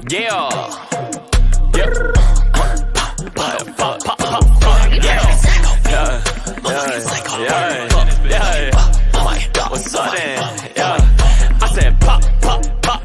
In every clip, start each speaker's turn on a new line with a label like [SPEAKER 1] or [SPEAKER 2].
[SPEAKER 1] What's up then? I said pop, pop, pop.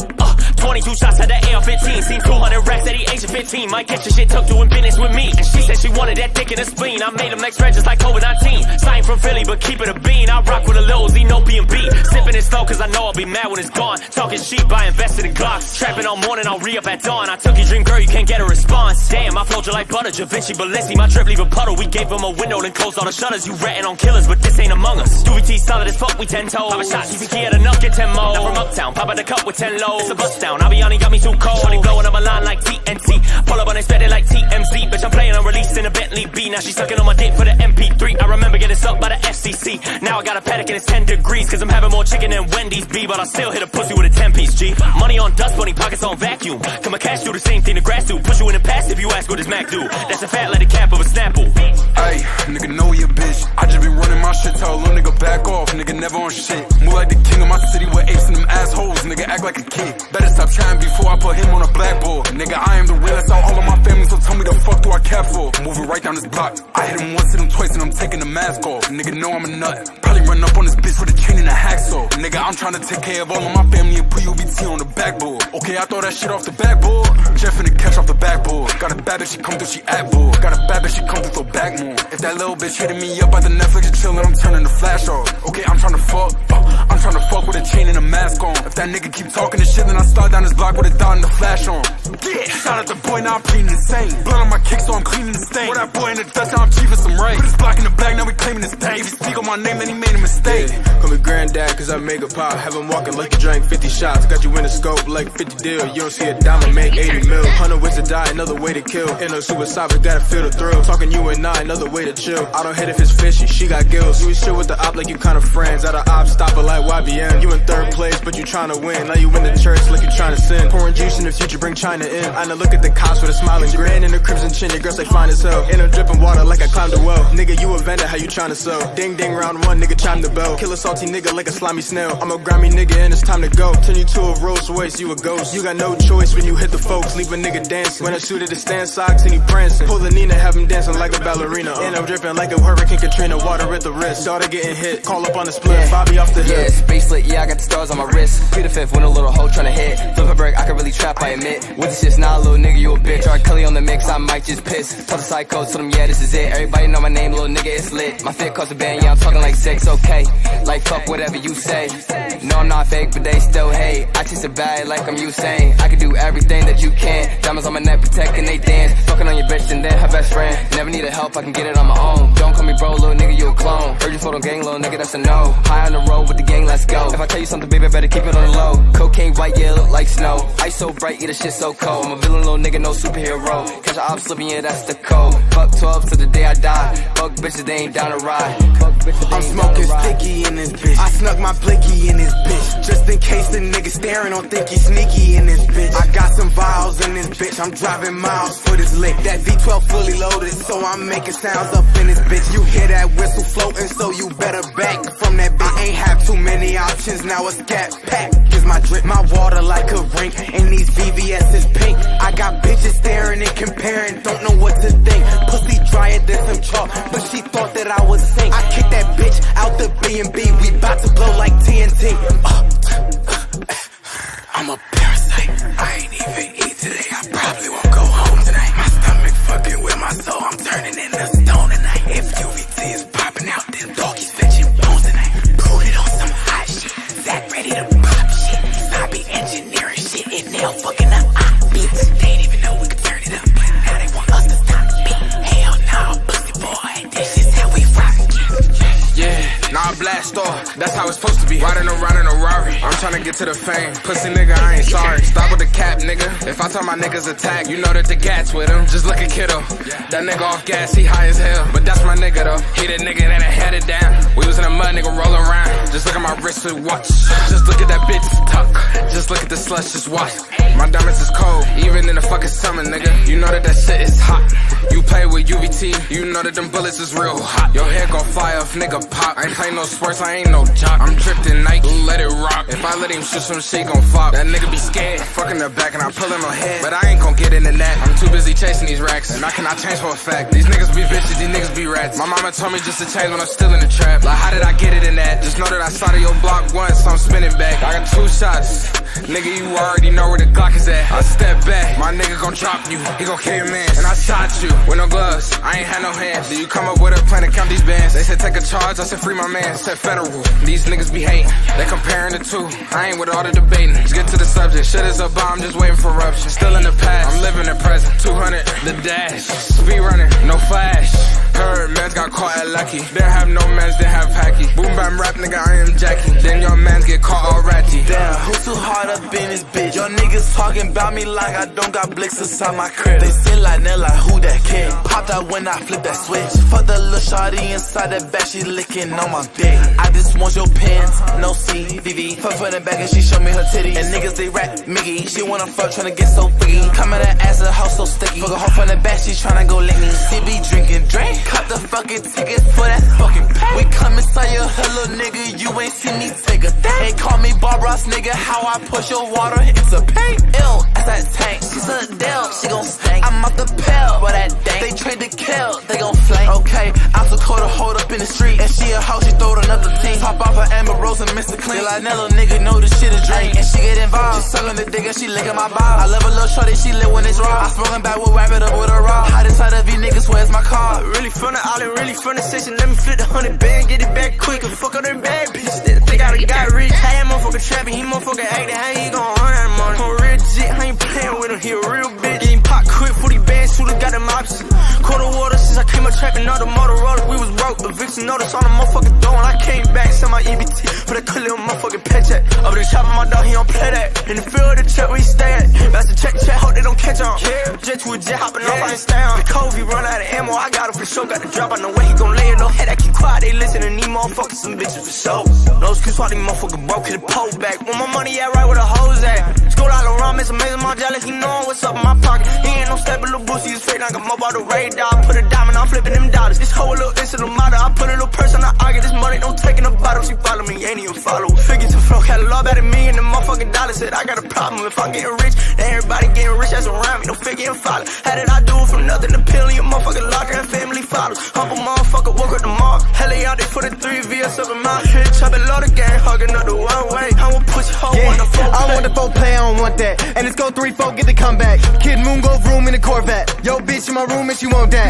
[SPEAKER 1] 22 shots at the AR-15. Seen 200 racks at the age of 15. Might get your shit tucked doing business with me. And she said she wanted that dick in her spleen. I made them next red just like COVID-19. Sign from Philly, but keep it a bean. I rock with a Lil Z, no B&B. Sipping it slow, cause I know I'll be mad when it's gone. Talking sheep, I invested in Glocks. Trapping all morning, I'll re-up at dawn. I took your dream, girl, you can't get a response. Damn, I flowed you like butter. Da Vinci, Balenci, my drip leave a puddle. We gave them a window, then closed all the shutters. You ratting on killers, but this ain't among us. UVT solid as fuck, we 10 toes. Pop a shot, you think he had enough, get 10 more. Now from uptown, pop out the cup with 10 lows. It's a bust down, Aviani got me too cold. Shorty blowing up a line like TNT. Pull up unexpected like TMZ. Bitch, I'm playing unreleased in a Bentley B. Now she sucking on my dick for the MP3. I remember getting sucked by the FCC. Now I got a paddock and it's 10 degrees. Cause I'm having more chicken than Wendy's B. But I still hit a pussy with a 10-piece G. Money on dust bunny, pockets on vacuum. Come a cash do the same thing the grass do. Push you in the past if you ask what does Mac do. That's a fat lady cap of a Snapple.
[SPEAKER 2] Ayy, nigga know you bitch. I just be running my shit, tell a little nigga back off. Nigga never on shit. Move like the king of my city with apes and them assholes. Nigga act like a kid. Better stop trying before I put him on a blackboard. Nigga, I am the realest out all of my family, so tell me the fuck do I care for? Moving right down this block. I hit him once, hit him twice, and I'm taking the mask off. Nigga know I'm a nut. Probably run up on this bitch with a chain and a hacksaw. Nigga, I'm trying to take care of all of my family and put UVT on the backboard. Okay, I throw that shit off the backboard. Jeff finna catch off the backboard. Got a bad bitch, she come through, she act bored. Got a bad bitch, she come through, throw back more. If that little bitch hitting me up at the Netflix and chillin', I'm turning the flash off. Okay, I'm trying to fuck. I'm trying to fuck with a chain and a mask on. If that nigga keep talking this shit, then I start down this block with a dot and the flash on. Yeah, shout out the boy, now I'm cleaning insane. Blood on my kick, so I'm cleaning the stain. With that boy in the dust, now I'm chiefing some rain. Put his block in the black, now we claiming this thing. If you speak on my name, then he made a mistake.
[SPEAKER 3] Yeah, call me granddad, cause I make a pop. Have him walking like you drank 50 shots. Got you in the scope like 50 deal. You don't see a diamond, make 80 mil. 100 ways to die, another way to kill. Ain't no suicide, but gotta feel the thrill. Talking you and I, another way to chill. I don't hit if it's fishy, she got gills. You shit with the op like you kinda friends. At a op, stopper like YBN. You in third place, but you tryna win. Now you in the church like you tryna sin. Pouring juice in the future, bring China in. I know look at the cops with a smiling grin. In the crimson chin, your girl say fine as hell. In a dripping water like I climbed a well. Nigga, you a vendor, how you tryna sell? Ding ding, round one, nigga, chime the bell. Kill a salty nigga like a slimy snail. I'm a grimy nigga and it's time to go. Turn you to a Rolls Royce, you a ghost. You got no choice when you hit the folks. Leave a nigga dancing. When I shoot at the stand socks and he prancing. Pull the Nina, have him dancing like a ballerina. And I'm dripping like a Hurricane Katrina. Water at the wrist. Daughter getting hit. Call up on the split. Yeah. Bobby off the hip.
[SPEAKER 4] Yeah, spacelit, yeah, I got the stars on my wrist. Plead the fifth when a little hoe tryna hit. Flip a break, I can really trap, I admit. With this shit's not a little nigga, you a bitch. R. Kelly on the mix, I might just piss. Tell the psycho, tell them, yeah, this is it. Everybody know my name, little nigga, it's lit. My fit costs a band, yeah, I'm talking like 6, okay. Like fuck whatever you say. No, I'm not fake, but they still hate. I chase a bag like I'm Usain. I can do everything that you can. Diamonds on my neck, protecting they dance. Fucking on your bitch and then her best friend. Never needed help, I can get it on my own. Don't call me bro, little nigga, you a clone. Heard you photo gang, little nigga, that's a no. High on the road with the gang, let's go. If I tell you something, baby, I better keep it on the low. Cocaine white, yeah, look like snow. Ice so bright, yeah, the shit so cold. I'm a villain, little nigga, no superhero. Catch a op slipping, yeah, that's the code. Fuck 12 till the day I die. Fuck bitches, they ain't down to ride.
[SPEAKER 5] I'm smoking sticky in this bitch. I snuck my blicky in this bitch. Just in case the nigga staring don't think he's sneaky in this bitch. I got some vials in this bitch. I'm driving miles for this lick. That V12 fully loaded, so I'm making sounds up in this bitch. You hear that whistle floating, so you better back from that bitch. I ain't have too many options, now a scat pack is my drip. My water like a rink, and these VVS is pink. I got bitches staring and comparing, don't know what to think. Pussy drier than some chalk, but she thought that I was sink. I kicked that bitch out the B&B, we bout to blow like TNT. I'm a parasite, I ain't even eat today. I probably won't go home tonight. My stomach fucking with my soul, I'm turning into stone tonight. If UVT is popping out, then doggies fetching bones tonight. Put it on some hot shit, Zach ready to pop shit. I be engineering shit and now fucking up beats. They ain't even know we could turn it up, but now they want us to stop the beat. Hell no, pussy boy, this is how we rock.
[SPEAKER 2] Yeah, now I blast off, that's how it's supposed to be. Riding around in a Rari, I'm trying to get to the fame. Pussy nigga, I ain't sorry. Stop with the cap, nigga. If I tell my niggas attack, you know that the gats with him. Just look at Kiddo, that nigga off gas, he high as hell. But that's my nigga though, he the nigga that had it down. We was in the mud, nigga, rolling around. Just look at my wrist with watch. Just look at that bitch tuck. Just look at the slush, just watch. My diamonds is cold, even in the fucking summer, nigga. You know that that shit is hot. You play with UVT, you know that them bullets is real hot. Your head gon' fly off, nigga pop. I ain't play no sports, I ain't no jock. I'm dripped in Nike, let it rock. If I let him shoot some shit, gon' flop. That nigga be scared, fucking the back and I pull in my head. But I ain't gon' get into that. I'm too busy chasing these racks, and I cannot change for a fact. These niggas be bitches, these niggas be rats. My mama told me just to change when I'm still in the trap. Like, how did I get it in that? Just know that I started your block once, so I'm spinning back. I got 2 shots. Nigga, you already know where the Glock is at. I step back, my nigga gon' drop you. He gon' kill your man. And I shot you with no gloves. I ain't had no hands. Do you come up with a plan to count these bands? They said take a charge, I said free my man. Said federal. These niggas be hating. They comparing the two. I ain't with all the debating. Let's get to the subject. Shit is a bomb, just waiting for eruption. Still in the past, I'm living the present. 200, the dash. Speed running, no flash. Heard mans got caught at Lucky. Didn't have no mans, didn't have Packy. Boom bam rap, nigga, I am Jackie. Then your mans get caught all ratty.
[SPEAKER 6] Damn, who too hard up in this bitch? Your niggas talking about me like I don't got blicks inside my crib. They say like Nell, like who that kid? Popped out when I flip that switch. Fuck the little shawty inside that back, she licking on my dick. I just want your pants, no CVV. Fuck for the back and she show me her titties. And niggas they rap Miggy. She wanna fuck, tryna get so freaky. Coming that ass, her house so sticky. Fuck a hoe from the back, she tryna go lick me. CB drinking drink. Cut the fucking ticket for that fucking pay. We come inside your hood, little nigga, you ain't seen me take a thing. They call me Bob Ross, nigga, how I push your water, it's a pain. Ill, that's that tank, she's a Dell, she gon' stank. I'm off the pill, for that dank. They train to kill, they gon' flank. Okay, I'm so cold to hold up in the street. And she a hoe, she throwed another team. Pop off her Amber Rose and Mr. Clean. Like Nello, nigga, know the shit is drink. And she get involved, she suckin' the dick and she lickin' my balls. I love a little shorty, she lit when it's raw. I smoking back, we'll wrap it up with a raw. Hot inside of you niggas, where's my car?
[SPEAKER 7] Really from the island, really from the station. Let me flip the 100 band, get it back quick and fuck up them bad bitches. Think I done got rich. Hey, that motherfucker trapping, he motherfucker acting. How he gon' run that money? On real shit, I ain't playing with him. He a real bitch. Getting pot quick, 40 bands, shooter got them options. Quarter water since I came up trapping all the Motorola. We was broke, eviction notice on the motherfucking door. And I came back, sent my EBT for that good little motherfucking paycheck. Over the top of my dog, he don't play that. In the field of the trap where he stay at. That's the check, hope they don't catch on. Yeah, jet to a jet, hopping off, I ain't stay on. The Kobe run out of ammo, I got him for sure. Got the drop, I know where he gon' lay it. No head, I keep quiet, they listening, need motherfuckers, some bitches for sure. No excuse why these motherfuckers broke, hit the pole back. Want my money at right where the hoes at. Skull out of rum, it's amazing, my jealous, he knowin' what's up in my pocket. He ain't no step, little boosie, he's fake, I can mob out the radar. Put a diamond, I'm flipping them dollars. This whole little instant model, I put a little person, I argue, this money don't take in a bottle. She follow me, ain't even follow. Figures to flow, catalog better me and the motherfucking dollar. Said I got a problem if I'm getting rich, then everybody getting rich, that's around me, no figure and follow. How did I do it from nothing to pill in your motherfucking locker and family follows? Humble motherfucker, woke up tomorrow. Hella out there for the 3 VS up in my head. Chopping low the gang, hugging up the one way. I want push hoe on the 4 play.
[SPEAKER 8] I want the 4 play, I don't want that. And it's go 3-4, get the comeback. Kid Moon go room in the Corvette. Yo bitch in my room and she want that.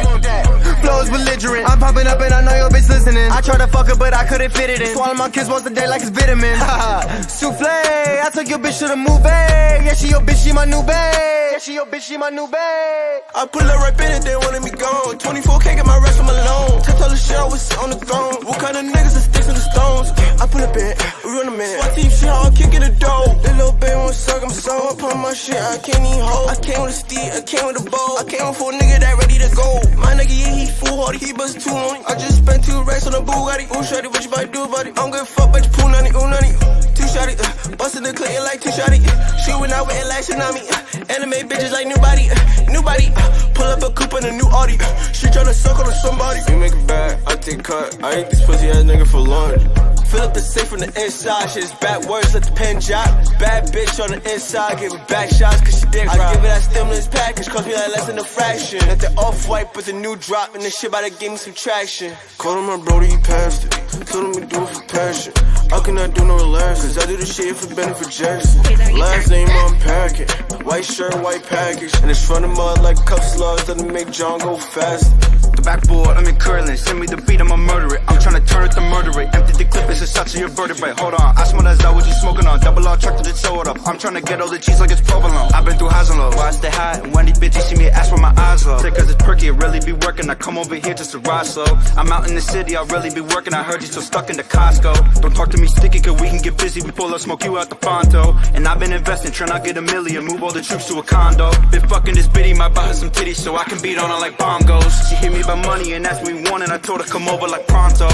[SPEAKER 8] Flow is belligerent. I'm popping up and I know your bitch listening. I tried to fuck her but I couldn't fit it in. Swallow my kids once a day like it's vitamin. Souffle, I took your bitch to the movie. Yeah, she your bitch, she my new bae. Yeah, she your bitch, she my new bae.
[SPEAKER 7] I pull up right in it, they wanted me gone. 24K get my rest from alone. Tell the shit I was sit on the throne. What kind of niggas is sticks in the stones? I pull up in, we run a minute. SWAT team shit, I'm kicking the dough. That little baby wanna suck, I'm so up on my shit, I can't even hold. I came with a steed, I came with a bow. I came for a nigga that ready to go. My nigga, yeah, he full hardy, he bust 2 on it. I just spent 2 racks on a Bugatti. Ooh, shawty, what you about to do about it? I don't give a fuck, but you pull nutty, ooh, nutty. 2 shawty, bustin' the clip like 2 shawty. Shootin' out with it like tsunami. Anime bitches like nobody, nobody. Pull up a coupe in a new Audi. She tryna suck on somebody. You make it bad, I take cut. I eat this pussy ass nigga for lunch. Fill up the safe from the inside, shit is backwards, let the pen drop. Bad bitch on the inside, give her back shots cause she dick rock. I give her that stimulus package, cost me like less than a fraction. Let the off-white with the new drop, and this shit about to give me some traction. Called him my brody, he passed it. Told him we do it for passion. I cannot do no relax, cause I do the shit for benefit Jackson. Last name on packet, white shirt, white package. And it's front of mud like cup slugs, doesn't make John go fast.
[SPEAKER 9] The backboard, I'm in curling. Send me the beat, I'ma murder it. I'm tryna turn it to murder it. Empty the clip, it's a shot to your vertebrae. Hold on, I smell that out, what you smoking on? Double R truck to the soda up. I'm tryna get all the cheese like it's provolone. I've been through highs and lows, why I stay high. And when these bitches see me, ask where my eyes low. Say cause it's perky, it really be working. I come over here just to ride slow. I'm out in the city, I really be working. I heard you still stuck in the Costco. Don't talk to me sticky, cause we can get busy. We pull up, smoke you out the Fonto. And I've been investing, tryna get $1 million. Move all the troops to a condo. Been fucking this bitty, might buy her some titties so I can beat on her like bongos. She hit me about money and that's what we want, and I told her come over like pronto.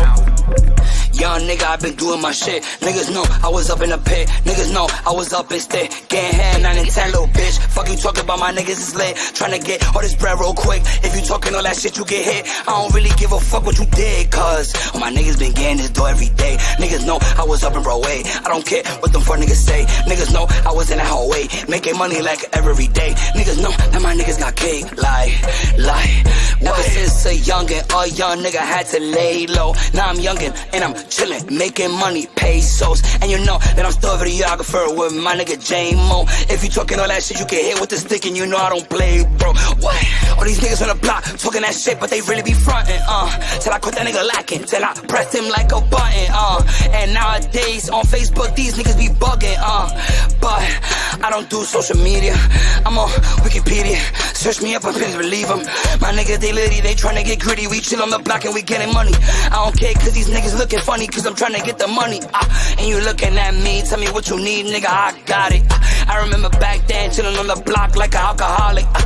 [SPEAKER 10] Young nigga, I been doing my shit. Niggas know I was up in the pit. Niggas know I was up in state. Getting head 9 and 10, little bitch. fuck you talking about, my niggas is lit. Tryna get all this bread real quick. If you talking all that shit, you get hit. I don't really give a fuck what you did, cause all my niggas been getting this dough every day. Niggas know I was up in Broadway. I don't care what them four niggas say. Niggas know I was in that hallway, making money like every day. Niggas know that my niggas got cake. Lie. Ever since a youngin', a young nigga had to lay low. Now I'm youngin' and I'm chillin', making money, pesos. And you know that I'm still a videographer with my nigga J-Mo. If you talking all that shit, you get hit with the stick and you know I don't play, bro. What? All these niggas on the block talking that shit, but they really be frontin', till I caught that nigga lacking, till I pressed him like a button, And nowadays on Facebook, these niggas be bugging, but I don't do social media. I'm on Wikipedia. Search me up on Pinterest, believe them. My niggas, they litty, they tryna get gritty. We chill on the block and we getting money. I don't care cause these niggas looking funny, cause I'm tryna get the money. And you looking at me, tell me what you need, nigga, I got it. I remember back then chilling on the block like an alcoholic.